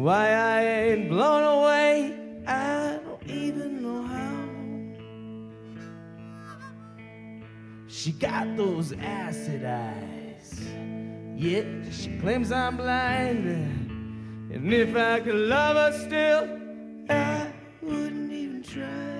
why I ain't blown away, I don't even know how. She got those acid eyes, yet she claims I'm blind. And if I could love her still, I wouldn't even try.